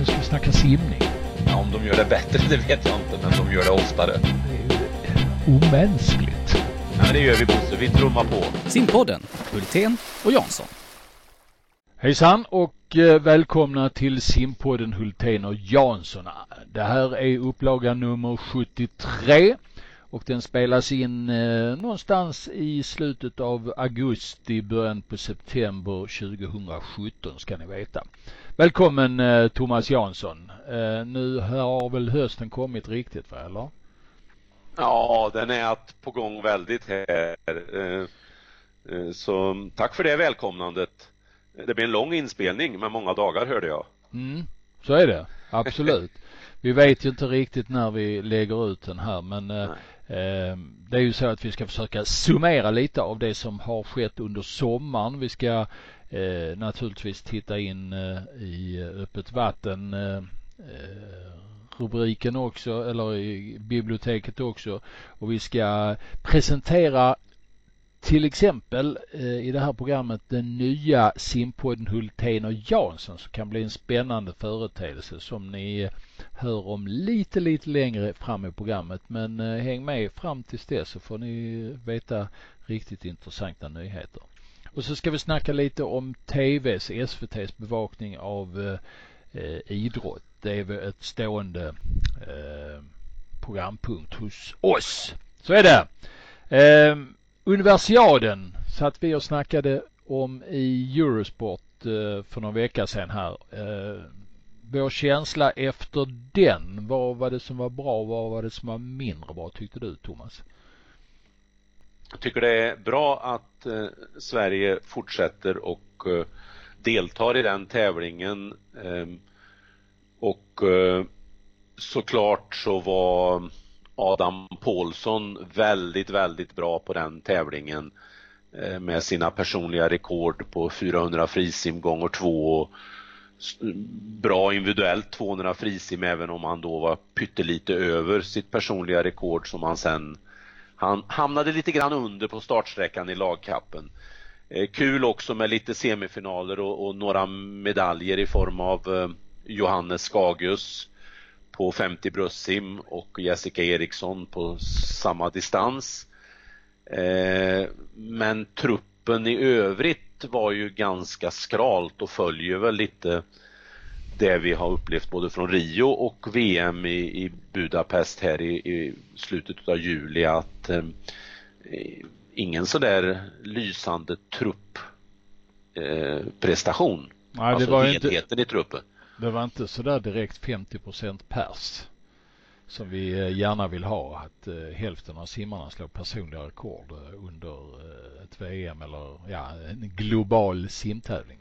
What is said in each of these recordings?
Nu ska vi snacka simning. Ja, om de gör det bättre, det vet jag inte, men de gör det oftare. Det är ju omänskligt. Ja, men det gör vi, Bosse. Vi trummar på. Simpodden, Hultén och Jansson. Hejsan och välkomna till Simpodden Hultén och Jansson. Det här är upplaga nummer 73 och den spelas in någonstans i slutet av augusti, början på september 2017 ska ni veta. Välkommen Thomas Jansson. Nu har väl hösten kommit riktigt, va, eller? Ja, den är på gång väldigt här. Så tack för det välkomnandet. Det blir en lång inspelning med många dagar, hörde jag. Så är det, absolut. Vi vet ju inte riktigt när vi lägger ut den här, men det är ju så att vi ska försöka summera lite av det som har skett under sommaren. Vi ska naturligtvis titta in i öppet vatten rubriken också, eller i biblioteket också, och vi ska presentera till exempel i det här programmet den nya Simpodden Hultén och Jansson, som kan bli en spännande företeelse som ni hör om lite längre fram i programmet. Men häng med fram tills dess så får ni veta riktigt intressanta nyheter. Och så ska vi snacka lite om SVT:s bevakning av idrott. Det är väl ett stående programpunkt hos oss. Så är det. Universiaden satt vi och snackade om i Eurosport för några veckor sedan här. Vår känsla efter den, vad var det som var bra och vad var det som var mindre bra, tyckte du, Thomas? Jag tycker det är bra att Sverige fortsätter och deltar i den tävlingen. Och såklart så var Adam Paulsson väldigt bra på den tävlingen med sina personliga rekord på 400 frisim gånger 2 och bra individuellt 200 frisim, även om han då var pyttelite över sitt personliga rekord som han hamnade lite grann under på startsträckan i lagkappen. Kul också med lite semifinaler och några medaljer i form av Johannes Skagius på 50 bröstsim och Jessica Eriksson på samma distans. Men truppen i övrigt var ju ganska skralt och följer väl lite det vi har upplevt både från Rio och VM i Budapest här i slutet av juli, att ingen så där lysande truppprestation. Nej, alltså helheten i truppen. Det var inte så där direkt 50% pers som vi gärna vill ha, att hälften av simmarna slår personliga rekord under ett VM eller en global simtävling.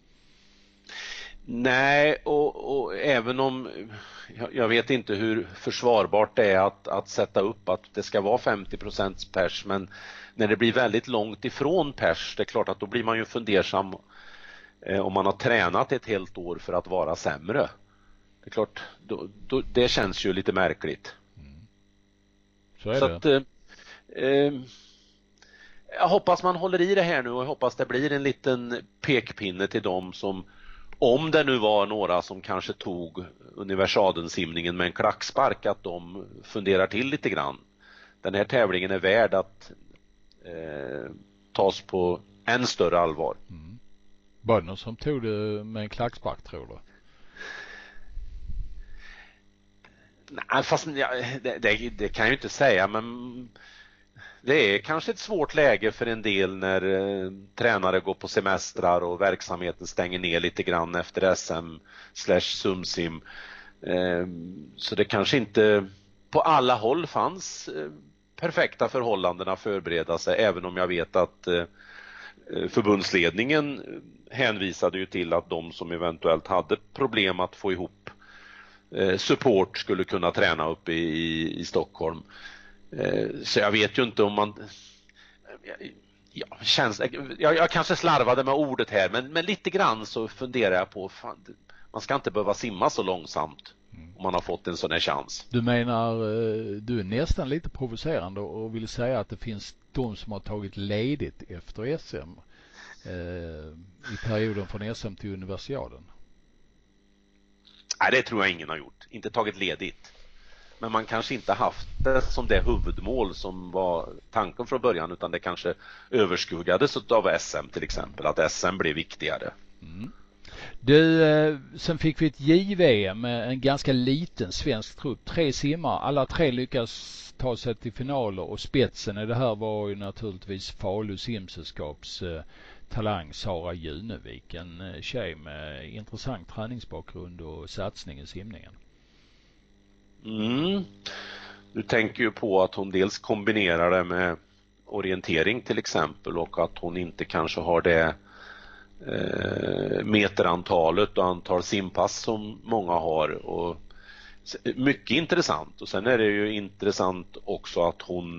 Nej, och även om jag vet inte hur försvarbart det är att sätta upp att det ska vara 50% pers, men när det blir väldigt långt ifrån pers, det är klart att då blir man ju fundersam om man har tränat ett helt år för att vara sämre. Det är klart, det känns ju lite märkligt. Så är så det. Att, jag hoppas man håller i det här nu, och jag hoppas det blir en liten pekpinne till dem som, om det nu var några som kanske tog universadensimningen med en klackspark, att de funderar till lite grann. Den här tävlingen är värd att tas på än större allvar. Var det någon som tog det med en klackspark, tror du? Nej, fast det kan jag ju inte säga, men det är kanske ett svårt läge för en del när tränare går på semestrar och verksamheten stänger ner lite grann efter SM/Sumsim. Så det kanske inte på alla håll fanns perfekta förhållanden att förbereda sig, även om jag vet att förbundsledningen hänvisade ju till att de som eventuellt hade problem att få ihop support skulle kunna träna upp i Stockholm. Så jag vet ju inte om man jag kanske slarvade med ordet här, men lite grann så funderar jag på, man ska inte behöva simma så långsamt om man har fått en sån här chans. Du menar, du är nästan lite provocerande och vill säga att det finns de som har tagit ledigt efter SM i perioden från SM till Universiaden? Nej, det tror jag ingen har gjort. Inte tagit ledigt. Men man kanske inte haft det som det huvudmål som var tanken från början, utan det kanske överskuggades av SM till exempel, att SM blev viktigare. Mm. Du, sen fick vi ett JVM med en ganska liten svensk trupp. 3 simmar, alla 3 lyckas ta sig till finaler, och spetsen i det här var ju naturligtvis Falu simsällskaps talang Sara Junevik, en tjej med intressant träningsbakgrund och satsning i simningen. Du tänker ju på att hon dels kombinerar det med orientering till exempel, och att hon inte kanske har det meterantalet och antal simpass som många har, och mycket intressant. Och sen är det ju intressant också att hon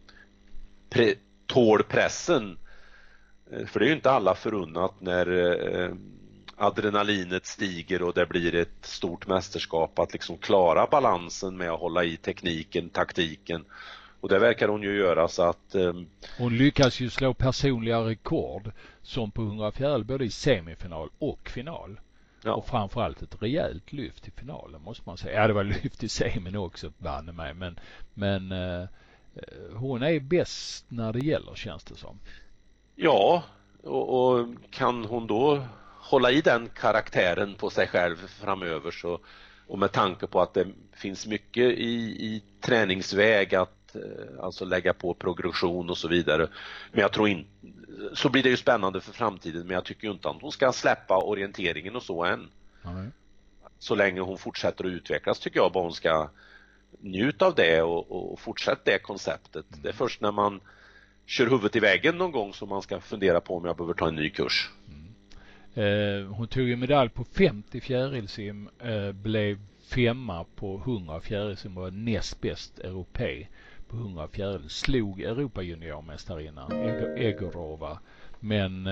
tål pressen, för det är ju inte alla förunnat när adrenalinet stiger och det blir ett stort mästerskap att liksom klara balansen med att hålla i tekniken, taktiken. Och det verkar hon ju göra, så att hon lyckas ju slå personliga rekord som på 100 fjäril både i semifinal och final. Ja. Och framförallt ett rejält lyft i finalen måste man säga. Ja, det var lyft i semin också, banne mig, men hon är bäst när det gäller, känns det som. Ja, och kan hon då hålla i den karaktären på sig själv framöver, så, och med tanke på att det finns mycket i träningsväg att alltså lägga på progression och så vidare. Men jag tror inte, så blir det ju spännande för framtiden, men jag tycker ju inte att hon ska släppa orienteringen och så än. Mm. Så länge hon fortsätter att utvecklas tycker jag bara hon ska njuta av det och fortsätta det konceptet. Det är först när man kör huvudet i väggen någon gång som man ska fundera på om jag behöver ta en ny kurs. Hon tog ju medalj på 50 fjärilsim, blev 5:a på 100 fjärilsim, var näst bäst europé på 100 fjäril. Slog Europa juniormästarinnan Egorova, men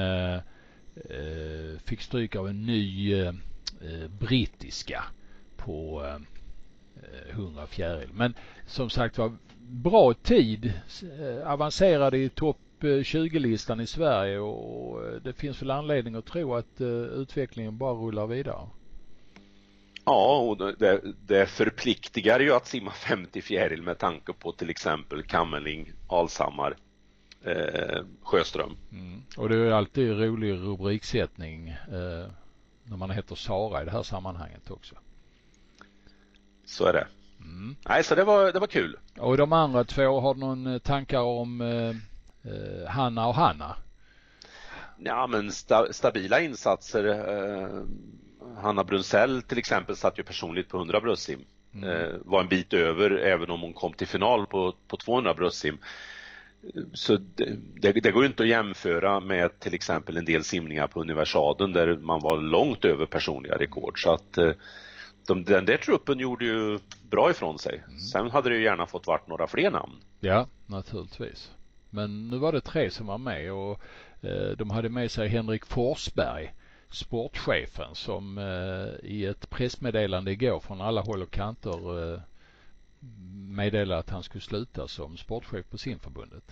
fick stryk av en ny brittiska på 100 fjäril. Men som sagt var, bra tid, avancerade i topp 20-listan i Sverige, och det finns väl anledning att tro att utvecklingen bara rullar vidare. Ja, och det förpliktigar ju att simma 50 fjäril med tanke på till exempel Kammerling, Alshammar, Sjöström. Och det är alltid rolig rubriksättning när man heter Sara i det här sammanhanget också. Så är det. Nej, så det var kul. Och de andra 2, har du någon tankar om Hanna och Hanna? Ja, men stabila insatser. Hanna Brunsell till exempel satt ju personligt på 100 bröstsim. Var en bit över även om hon kom till final på 200 bröstsim. Så det går ju inte att jämföra med till exempel en del simningar på Universaden där man var långt över personliga rekord. Så att den där truppen gjorde ju bra ifrån sig. Sen hade det ju gärna fått varit några fler namn. Ja, naturligtvis. Men nu var det 3 som var med, och de hade med sig Henrik Forsberg, sportchefen, som i ett pressmeddelande igår från alla håll och kanter meddelade att han skulle sluta som sportchef på simförbundet.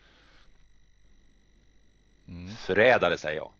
Förrädare, säger jag.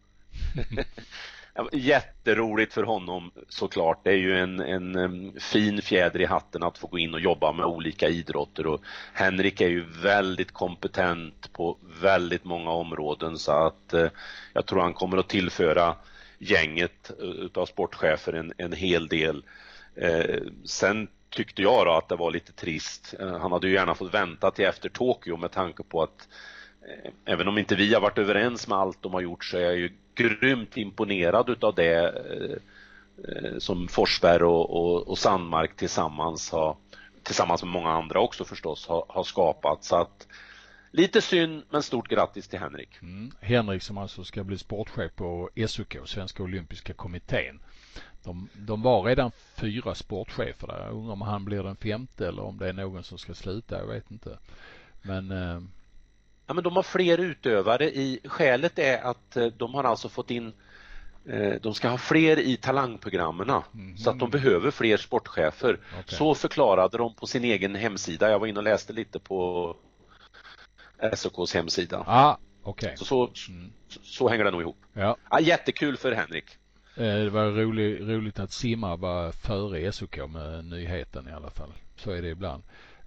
Jätteroligt för honom såklart. Det är ju en fin fjäder i hatten att få gå in och jobba med olika idrotter, och Henrik är ju väldigt kompetent på väldigt många områden, så att jag tror han kommer att tillföra gänget utav sportchefer en hel del. Sen tyckte jag då att det var lite trist. Han hade ju gärna fått vänta till efter Tokyo, med tanke på att även om inte vi har varit överens med allt de har gjort, så är jag ju grymt imponerad utav det som Forsberg och Sandmark tillsammans med många andra också förstås har skapat. Så att lite synd, men stort grattis till Henrik. Henrik som alltså ska bli sportchef på SOK, Svenska Olympiska Kommittén. De var redan 4 sportchefer där. Jag undrar om han blir den 5:e eller om det är någon som ska sluta, jag vet inte. Men ja, men de har fler utövare i. Skälet är att de har alltså fått in, de ska ha fler i talangprogrammen, så att de behöver fler sportchefer. Okay. Så förklarade de på sin egen hemsida. Jag var inne och läste lite på SOKs hemsida. Okej. Så hänger det nog ihop. Ja. Ja, jättekul för Henrik. Det var roligt att simma var före SOK med nyheten i alla fall. Så är det ibland.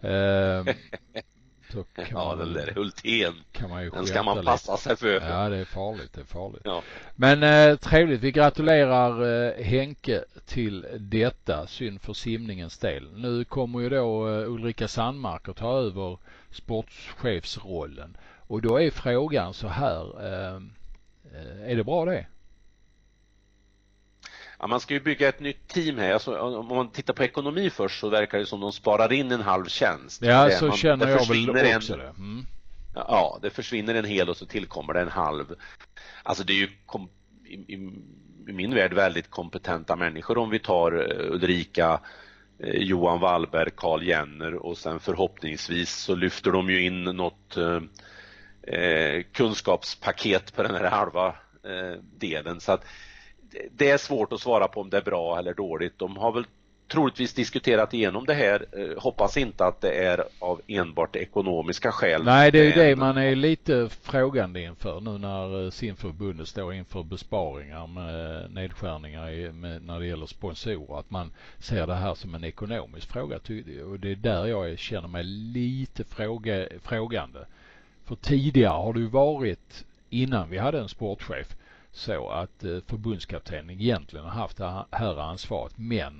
Så kan den där Hultén. Kan man ju den ska man passa sig för. Ja, det är farligt. Ja. Men trevligt. Vi gratulerar Henke till detta. Synd för simningens del. Nu kommer ju då Ulrika Sandmark att ta över sportchefsrollen. Och då är frågan så här. Är det bra det? Ja, man ska ju bygga ett nytt team här. Alltså, om man tittar på ekonomi först så verkar det som de sparar in en halv tjänst. Ja, så känner jag väl också det. Ja, det försvinner en hel och så tillkommer det en halv. Alltså det är ju i min värld väldigt kompetenta människor om vi tar Ulrika, Johan Wallberg, Carl Jenner och sen förhoppningsvis så lyfter de ju in något kunskapspaket på den här halva delen. Så att det är svårt att svara på om det är bra eller dåligt. De har väl troligtvis diskuterat igenom det här. Hoppas inte att det är av enbart ekonomiska skäl. Nej, det är ju det man är lite frågande inför nu när simförbundet står inför besparingar med nedskärningar när det gäller sponsorer. Att man ser det här som en ekonomisk fråga. Och det är där jag känner mig lite frågande. För tidigare har det ju varit, innan vi hade en sportchef, så att förbundskaptenen egentligen har haft det här ansvaret, men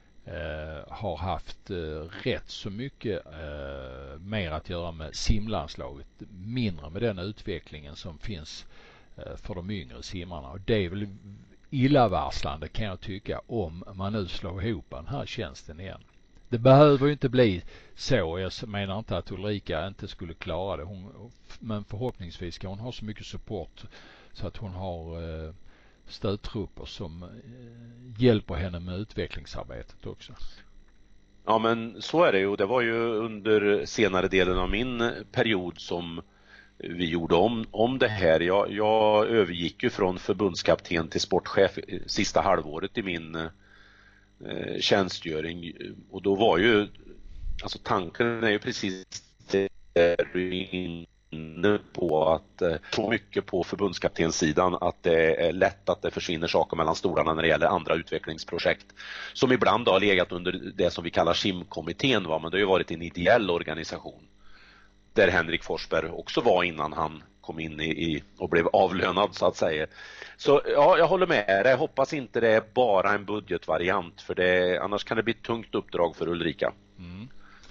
har haft rätt så mycket mer att göra med simlandslaget, mindre med den utvecklingen som finns för de yngre simmarna. Och det är väl illavarslande, kan jag tycka, om man nu slår ihop den här tjänsten igen. Det behöver ju inte bli så. Jag menar inte att Ulrika inte skulle klara det. Men förhoppningsvis ska hon ha så mycket support så att hon har stödtrupper som hjälper henne med utvecklingsarbetet också. Ja, men så är det ju. Det var ju under senare delen av min period som vi gjorde om det här. Jag övergick ju från förbundskapten till sportchef sista halvåret i min tjänstgöring. Och då var ju, alltså tanken är ju precis det du är inne på, att så mycket på förbundskaptenssidan att det är lätt att det försvinner saker mellan stolarna när det gäller andra utvecklingsprojekt som ibland har legat under det som vi kallar simkommittén, men det har ju varit en ideell organisation där Henrik Forsberg också var innan han kom in i och blev avlönad så att säga. Så ja, jag håller med. Jag hoppas inte det är bara en budgetvariant, för annars kan det bli ett tungt uppdrag för Ulrika. Mm.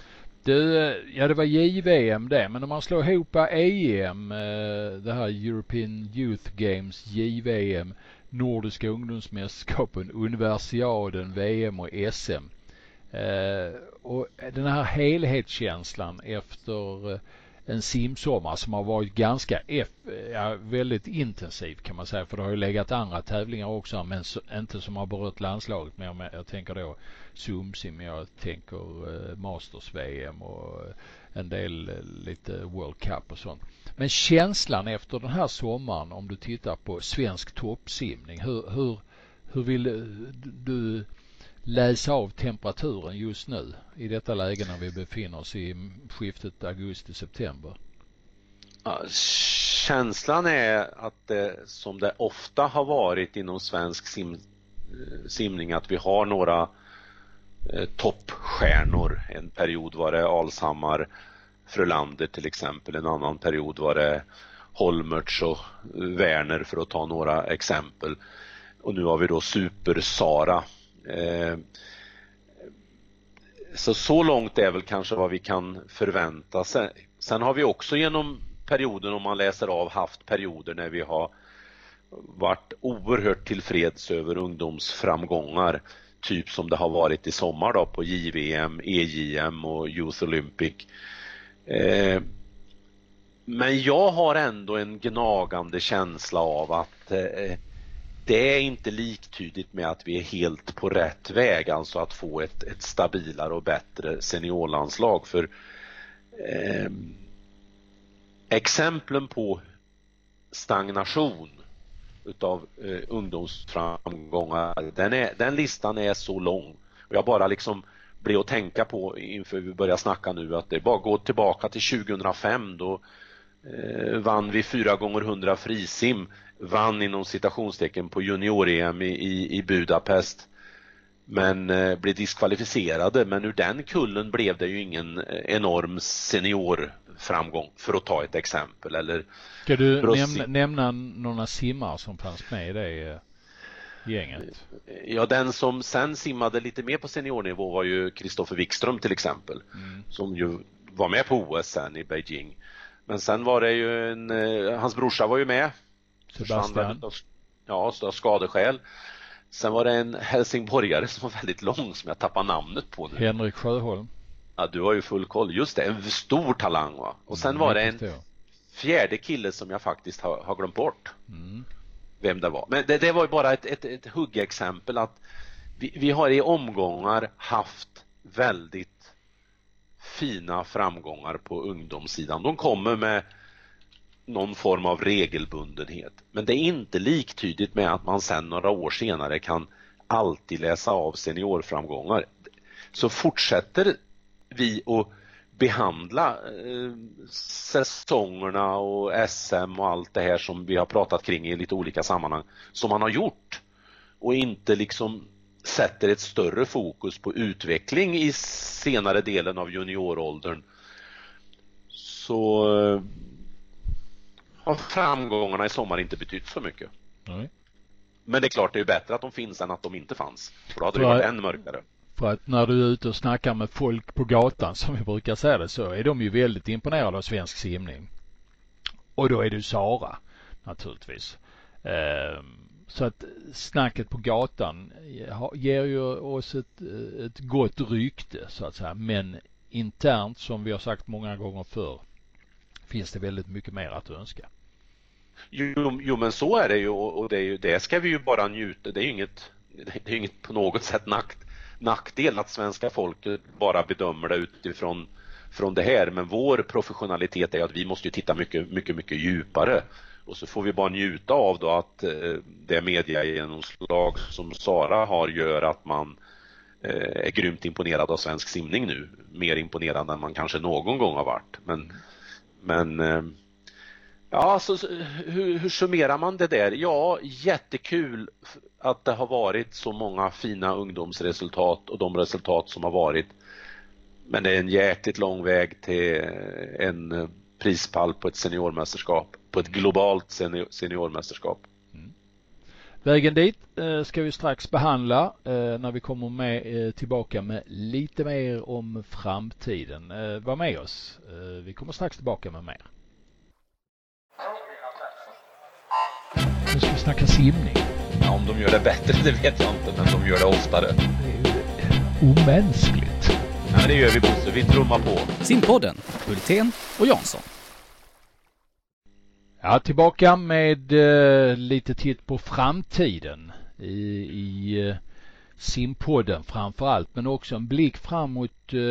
Det var JVM det, men om man slår ihop EM, det här European Youth Games, JVM, Nordiska ungdomsmästerskapen, Universiaden, VM och SM. Och den här helhetskänslan efter en simsommar som har varit ganska väldigt intensiv, kan man säga, för det har ju legat andra tävlingar också, men inte som har berört landslaget, men jag tänker då Sumsim, jag tänker Masters-VM och en del lite World Cup och sånt. Men känslan efter den här sommaren, om du tittar på svensk toppsimning, hur vill du läsa av temperaturen just nu i detta läge när vi befinner oss i skiftet augusti-september? Ja, känslan är att det, som det ofta har varit inom svensk simning, att vi har några toppstjärnor. En period var det Alshammar, Frölander till exempel, en annan period var det Holmertz och Werner, för att ta några exempel. Och nu har vi då Super-Sara. Så långt är väl kanske vad vi kan förvänta sig. Sen har vi också genom perioden, om man läser av, haft perioder när vi har varit oerhört tillfreds över ungdomsframgångar, typ som det har varit i sommar då på JVM, EJM och Youth Olympic. Men jag har ändå en gnagande känsla av att det är inte liktydigt med att vi är helt på rätt väg, alltså att få ett stabilare och bättre seniorlandslag. För exemplen på stagnation utav ungdomsframgångar, den listan är så lång. Och jag bara liksom blev att tänka på inför vi börjar snacka nu, att det bara går tillbaka till 2005 då vann vi 4x100 frisim, vann inom citationstecken på junior-EM i Budapest, men blev diskvalificerade. Men ur den kullen blev det ju ingen enorm seniorframgång, för att ta ett exempel. Eller ska du nämna några simmare som fanns med i det gänget? Ja, den som sen simmade lite mer på seniornivå var ju Kristoffer Wikström till exempel, som ju var med på OS sen i Beijing. Men sen var det ju hans brorsa var ju med, Sebastian. Ja, av skadeskäl. Sen var det en helsingborgare som var väldigt lång, som jag tappar namnet på nu. Henrik Sjöholm. Ja, du har ju full koll. Just det, en stor talang, va. Och sen var det en fjärde kille som jag faktiskt har glömt bort vem det var. Men det var ju bara ett huggexempel att vi har i omgångar haft väldigt fina framgångar på ungdomssidan. De kommer med någon form av regelbundenhet. Men det är inte liktydigt med att man sen några år senare kan alltid läsa av seniorframgångar. Så fortsätter vi att behandla säsongerna och SM och allt det här som vi har pratat kring i lite olika sammanhang som man har gjort, och inte liksom sätter ett större fokus på utveckling i senare delen av junioråldern, så har framgångarna i sommar inte betytt så mycket. Nej. Men det är klart, det är bättre att de finns än att de inte fanns. För då hade det varit än mörkare. För att när du är ute och snackar med folk på gatan, som vi brukar säga det, så är de ju väldigt imponerade av svensk simning. Och då är det Sara, naturligtvis. Så att snacket på gatan ger ju oss ett gott rykte, så att säga. Men internt, som vi har sagt många gånger förr, finns det väldigt mycket mer att önska. Jo, men så är det ju, och det ska vi ju bara njuta. Det är ju inget på något sätt nackdel att svenska folket bara bedömer det utifrån det här. Men vår professionalitet är att vi måste ju titta mycket, mycket, mycket djupare. Och så får vi bara njuta av då att det mediegenomslag som Sara har gör att man är grymt imponerad av svensk simning nu. Mer imponerad än man kanske någon gång har varit. Men ja, så hur summerar man det där? Ja, jättekul att det har varit så många fina ungdomsresultat och de resultat som har varit. Men det är en jäkligt lång väg till en prispall på ett seniormästerskap, på ett globalt seniormästerskap. Vägen dit ska vi strax behandla när vi kommer med tillbaka med lite mer om framtiden. Var med oss. Vi kommer strax tillbaka med mer. Nu ska vi snacka simning. Ja, om de gör det bättre, det vet jag inte, men de gör det oftare. Det är ju omänskligt. Ja, men det gör vi, Bosse. Vi trummar på. Simpodden, Hultén och Jansson. Ja, tillbaka med lite titt på framtiden i Simpodden framförallt, men också en blick framåt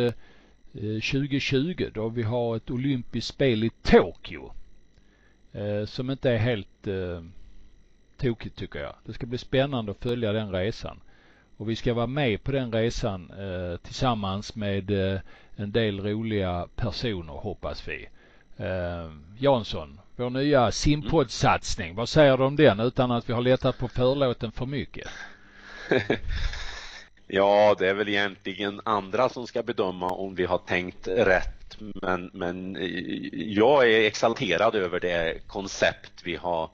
2020 då vi har ett olympiskt spel i Tokyo som inte är helt tokigt, tycker jag. Det ska bli spännande att följa den resan. Och vi ska vara med på den resan tillsammans med en del roliga personer, hoppas vi. Jansson, vår nya Simpodd-satsning. Vad säger du om den utan att vi har letat på förlåten för mycket? Ja, det är väl egentligen andra som ska bedöma om vi har tänkt rätt. Men jag är exalterad över det koncept vi har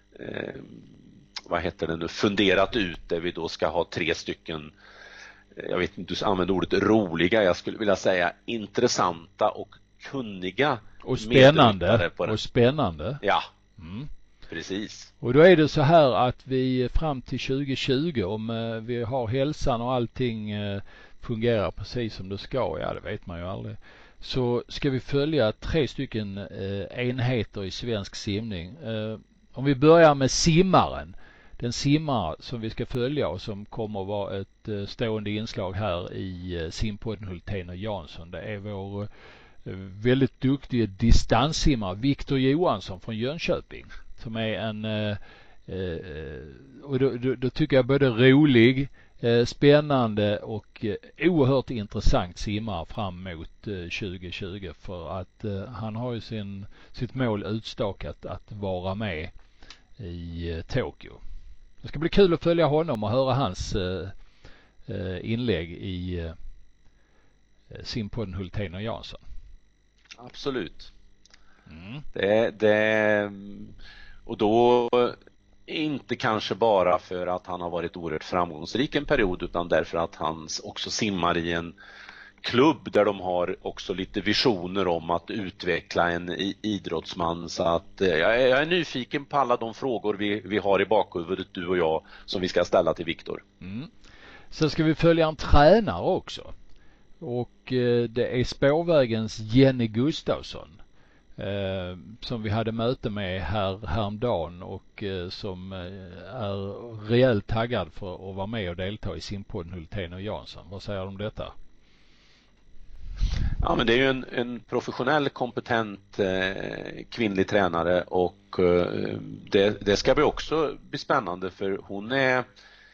funderat ut, där vi då ska ha 3 stycken, jag vet inte, du använder ordet roliga, jag skulle vilja säga intressanta och kunniga och spännande. Ja, precis. Och då är det så här att vi fram till 2020, om vi har hälsan och allting fungerar precis som det ska, ja det vet man ju aldrig, så ska vi följa 3 stycken enheter i svensk simning. Om vi börjar med simmaren. Den simmare som vi ska följa och som kommer att vara ett stående inslag här i Simpodden Hultén och Jansson, det är vår väldigt duktiga distanssimmare Viktor Johansson från Jönköping, som är en och då tycker jag både rolig, Spännande och oerhört intressant simmare fram mot 2020 för att han har ju sitt mål utstakat att vara med i Tokyo. Det ska bli kul att följa honom och höra hans inlägg i simpodden Hultén och Jansson. Absolut. Det och då inte kanske bara för att han har varit oerhört framgångsrik en period, utan därför att han också simmar i en klubb där de har också lite visioner om att utveckla en idrottsman. Så att jag är nyfiken på alla de frågor vi har i bakhuvudet, du och jag, som vi ska ställa till Viktor. Sen ska vi följa en tränare också. Och det är Spårvägens Jenny Gustafsson som vi hade möte med häromdagen och som är rejält taggad för att vara med och delta i simpodden Hultén och Jansson. Vad säger du om detta? Ja, men det är ju en professionell, kompetent kvinnlig tränare, och det ska bli också bli spännande, för hon är...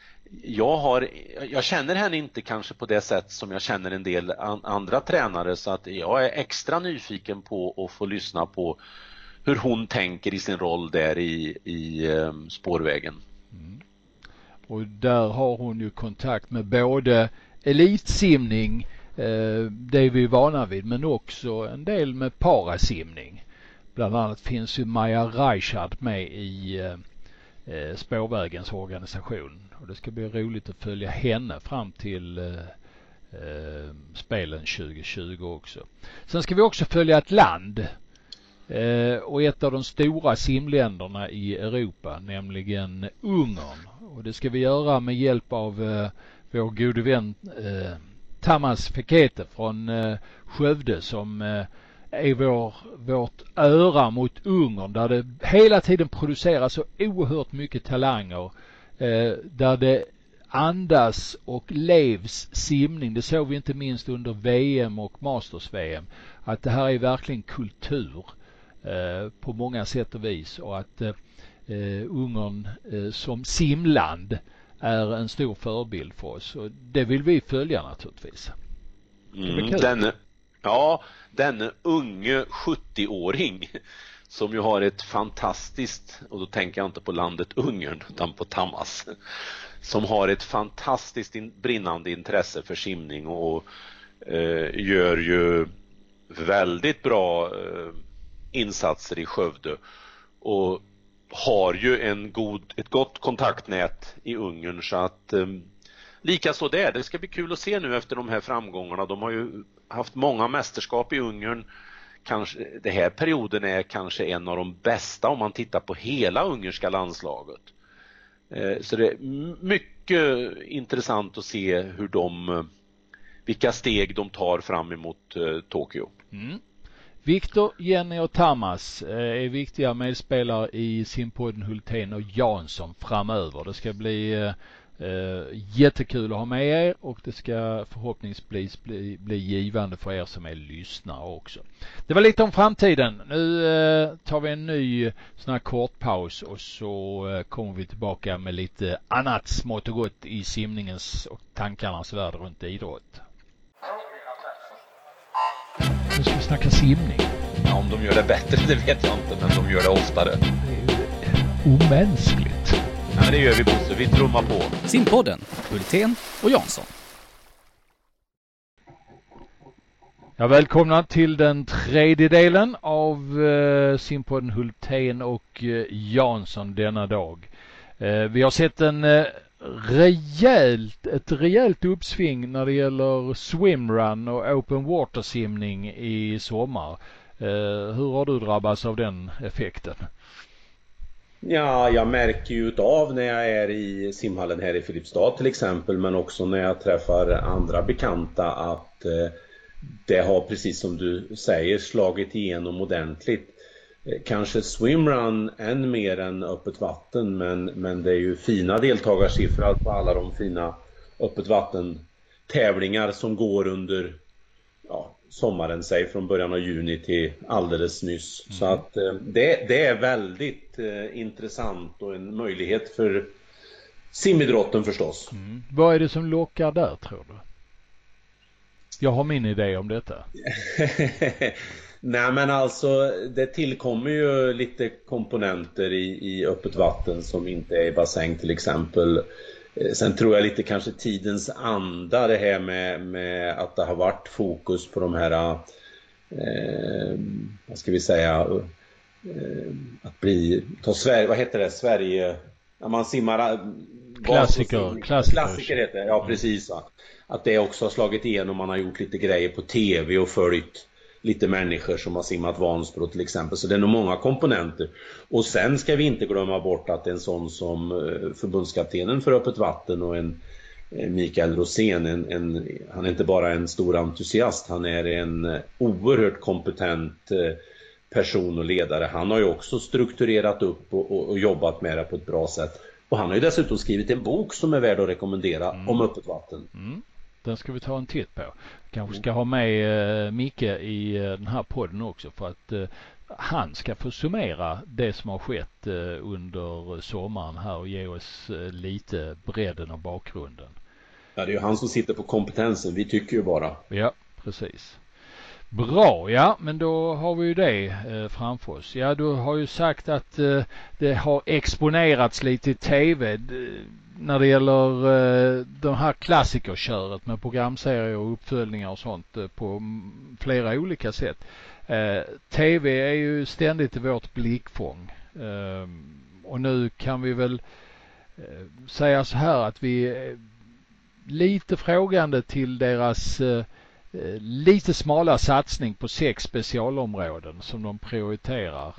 Jag känner henne inte kanske på det sätt som jag känner en del andra tränare, så att jag är extra nyfiken på att få lyssna på hur hon tänker i sin roll där i Spårvägen. Och där har hon ju kontakt med både elitsimning, det vi är vana vid, men också en del med parasimning. Bland annat finns ju Maja Reichard med i Spårvägens organisation. Och det ska bli roligt att följa henne fram till spelen 2020 också. Sen ska vi också följa ett land och ett av de stora simländerna i Europa, nämligen Ungern. Och det ska vi göra med hjälp av vår gode vän Tamas Fekete från Skövde, som är vårt öra mot Ungern, där det hela tiden produceras så oerhört mycket talanger, där det andas och levs simning. Det såg vi inte minst under VM och Masters-VM, att det här är verkligen kultur på många sätt och vis, och att Ungern som simland är en stor förebild för oss, och det vill vi följa naturligtvis. Denne unge 70-åring som ju har ett fantastiskt, och då tänker jag inte på landet Ungern utan på Tamas, som har ett fantastiskt brinnande intresse för simning och gör ju väldigt bra insatser i Skövde, och har ju ett gott kontaktnät i Ungern, så att likaså det ska bli kul att se nu efter de här framgångarna. De har ju haft många mästerskap i Ungern. Kanske det här perioden är kanske en av de bästa om man tittar på hela ungerska landslaget. Så det är mycket intressant att se vilka steg de tar fram emot Tokyo. Viktor, Jenny och Tamas är viktiga medspelare i simpodden Hultén och Jansson framöver. Det ska bli jättekul att ha med er, och det ska förhoppningsvis bli givande för er som är lyssnare också. Det var lite om framtiden. Nu tar vi en ny sån här kort paus, och så kommer vi tillbaka med lite annat smått och gott i simningens och tankarnas värld runt idrott. Nu ska vi snacka simning. Ja, om de gör det bättre, det vet jag inte, men de gör det oftare. Det är ju omänskligt. Ja, men det gör vi, Bosse. Vi trummar på. Simpodden, Hultén och Jansson. Ja, välkomna till den tredje delen av simpodden Hultén och Jansson denna dag. Vi har sett ett rejält uppsving när det gäller swimrun och open water simning i sommar. Hur har du drabbats av den effekten? Ja, jag märker ju av när jag är i simhallen här i Filipstad till exempel, men också när jag träffar andra bekanta, att det har, precis som du säger, slagit igenom ordentligt. Kanske swimrun än mer än öppet vatten, men det är ju fina deltagarsiffror på alla de fina öppet vatten tävlingar som går under sommaren, säg från början av juni till alldeles nyss. Så att det är väldigt intressant och en möjlighet för Simidrotten förstås. Vad är det som lockar där, tror du? Jag har min idé om detta. Nej, men alltså det tillkommer ju lite komponenter i öppet vatten som inte är i bassäng till exempel. Sen tror jag lite kanske tidens anda, det här med att det har varit fokus på de här vad ska vi säga, att ta Sverige, vad heter det, Sverige när man simmar klassiker heter det, ja precis, va? Att det också har slagit igenom, man har gjort lite grejer på tv och följt lite människor som har simmat Vansbro till exempel, så det är nog många komponenter. Och sen ska vi inte glömma bort att en sån som förbundskaptenen för öppet vatten och en Mikael Rosén, han är inte bara en stor entusiast, han är en oerhört kompetent person och ledare. Han har ju också strukturerat upp och jobbat med det på ett bra sätt. Och han har ju dessutom skrivit en bok som är värd att rekommendera om öppet vatten. Den ska vi ta en titt på. Kanske ska ha med Micke i den här podden också, för att han ska få summera det som har skett under sommaren här och ge oss lite bredden och bakgrunden. Ja, det är ju han som sitter på kompetensen, vi tycker ju bara. Ja, precis. Bra, ja, men då har vi ju det framför oss. Ja, du har ju sagt att det har exponerats lite i tv när det gäller de här klassikerköret med programserier och uppföljningar och sånt på flera olika sätt. TV är ju ständigt i vårt blickfång. Och nu kan vi väl säga så här att vi är lite frågande till deras lite smala satsning på 6 specialområden som de prioriterar.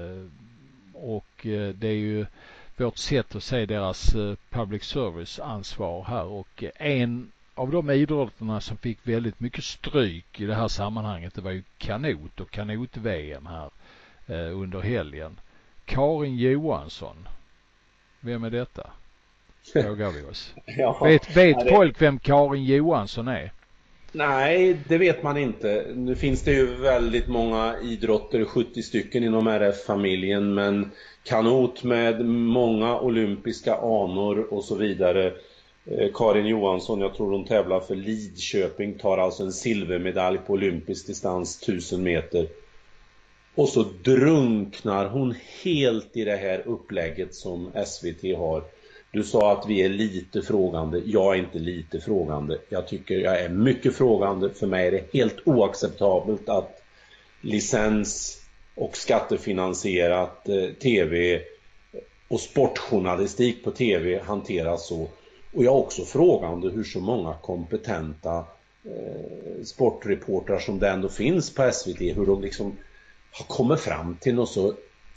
Och det är ju vårt sätt att se deras public service ansvar här, och en av de idrotterna som fick väldigt mycket stryk i det här sammanhanget, det var ju kanot och kanot-VM här under helgen. Karin Johansson, vem är detta? Frågar vi oss. Ja, vet folk vem Karin Johansson är? Nej, det vet man inte. Nu finns det ju väldigt många idrotter, 70 stycken inom RF-familjen, men kanot med många olympiska anor och så vidare. Karin Johansson, jag tror hon tävlar för Lidköping, tar alltså en silvermedalj på olympisk distans 1000 meter. Och så drunknar hon helt i det här upplägget som SVT har. Du sa att vi är lite frågande. Jag är inte lite frågande. Jag tycker jag är mycket frågande. För mig är det helt oacceptabelt att licens och skattefinansierat tv och sportjournalistik på tv hanteras så. Och jag är också frågande hur så många kompetenta sportreportrar som det ändå finns på SVT, hur de liksom har kommit fram till något så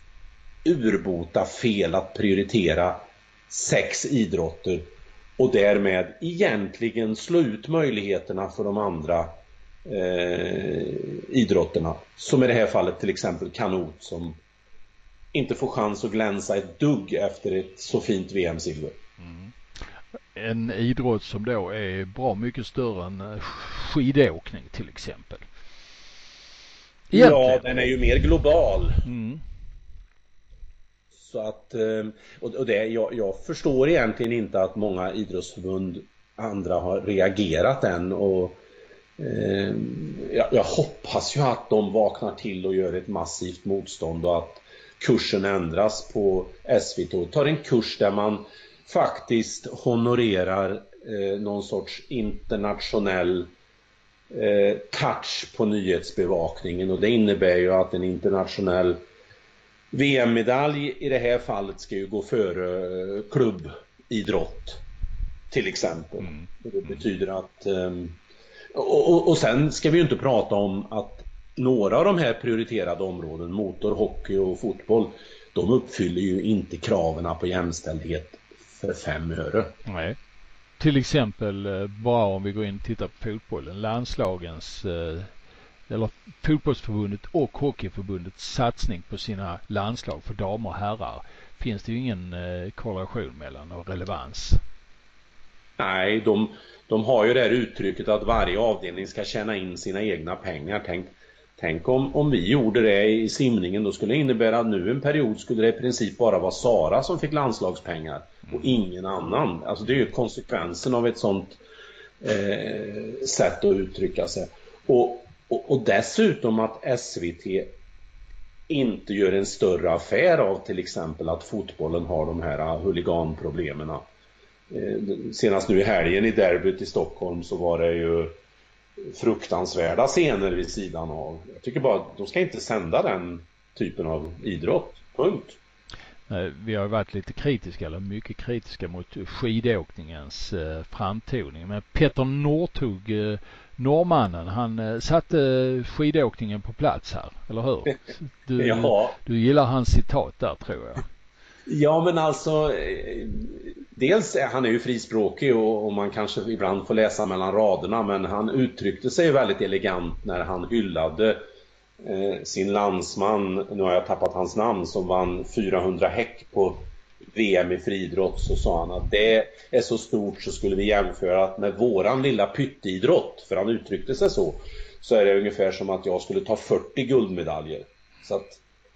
urbota fel att prioritera 6 idrotter och därmed egentligen slå ut möjligheterna för de andra idrotterna, som i det här fallet till exempel kanot, som inte får chans att glänsa ett dugg efter ett så fint VM-silver. En idrott som då är bra mycket större än skidåkning till exempel. Ja, den är ju mer global. Så att, och det, jag förstår egentligen inte att många idrottsförbund andra har reagerat än, och jag hoppas ju att de vaknar till och gör ett massivt motstånd och att kursen ändras på SVT och tar en kurs där man faktiskt honorerar någon sorts internationell touch på nyhetsbevakningen, och det innebär ju att en internationell VM-medalj i det här fallet ska ju gå före klubbidrott till exempel. Det betyder att och sen ska vi ju inte prata om att några av de här prioriterade områden, motor, hockey och fotboll, de uppfyller ju inte kraven på jämställdhet för 5 öre. Nej. Till exempel, bara om vi går in och tittar på fotbollen, landslagens eller fotbollsförbundet och hockeyförbundets satsning på sina landslag för damer och herrar, finns det ju ingen korrelation mellan och relevans. Nej, de har ju det här uttrycket att varje avdelning ska tjäna in sina egna pengar. Tänk om vi gjorde det i simningen, då skulle det innebära att nu en period skulle det i princip bara vara Sara som fick landslagspengar och ingen annan. Alltså det är ju konsekvensen av ett sånt sätt att uttrycka sig. Och dessutom att SVT inte gör en större affär av till exempel att fotbollen har de här huliganproblemen. Senast nu i helgen i derbyt i Stockholm så var det ju fruktansvärda scener vid sidan av. Jag tycker bara att de ska inte sända den typen av idrott. Punkt. Vi har varit lite kritiska, eller mycket kritiska mot skidåkningens framtoning. Men Petter Northug, norrmannen, han satte skidåkningen på plats här, eller hur? Du gillar hans citat där, tror jag. Ja, men alltså dels han är ju frispråkig och man kanske ibland får läsa mellan raderna, men han uttryckte sig väldigt elegant när han hyllade sin landsman, nu har jag tappat hans namn, som vann 400 häck på VM i friidrott. Så sa han att det är så stort så skulle vi jämföra med våran lilla pytteidrott, för han uttryckte sig så är det ungefär som att jag skulle ta 40 guldmedaljer. Så att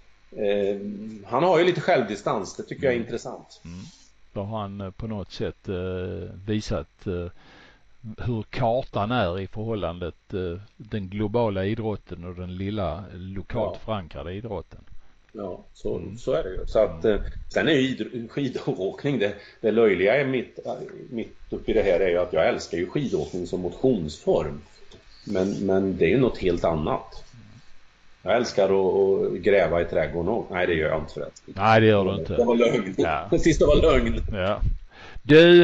han har ju lite självdistans, det tycker jag är intressant. Då har han på något sätt visat hur kartan är i förhållandet den globala idrotten och den lilla lokalt förankrade idrotten. Ja, så är det ju. Så att, sen är ju skidåkning, det löjliga är mitt upp i det här är ju att jag älskar ju skidåkning som motionsform. Men det är ju något helt annat. Jag älskar att gräva i trädgården. Nej, det gör jag inte för det. Nej, det gör du inte. Det var lögn. Ja. Det sista var lögn. Ja. Du,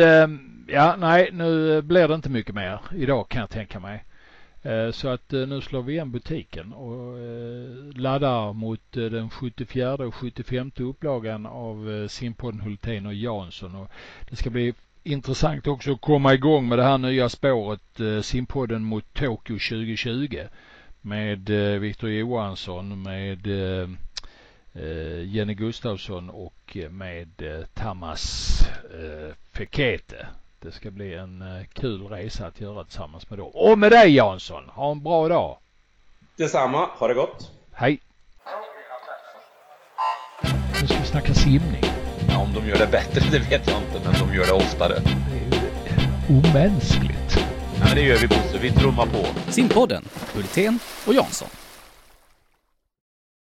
nu blir det inte mycket mer idag, kan jag tänka mig. Så att nu slår vi igen butiken och laddar mot den 74 och 75 upplagan av Simpodden Hultén och Jansson. Och det ska bli intressant också att komma igång med det här nya spåret, Simpodden mot Tokyo 2020. Med Victor Johansson, med Jenny Gustafsson och med Tamas Fekete. Det ska bli en kul resa att göra tillsammans med dem. Och med dig, Jansson, ha en bra dag. Detsamma, ha det gott. Hej. Nu ska vi snacka simning. Ja, om de gör det bättre, det vet jag inte, men de gör det oftare. Det är ju omänskligt. Ja, det gör vi, Bosse. Vi trummar på. Simpodden, Hultén och Jansson.